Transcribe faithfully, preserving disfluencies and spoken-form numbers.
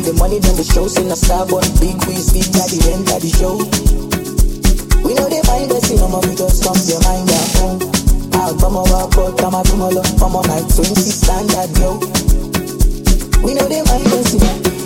the money, then the show. Sing a star, but big quiz, big daddy, enter the show. We know they find us in we just come to your mind at home. I'll come over, but I'm a come along, come on like twenty standard, yo. We know they find us in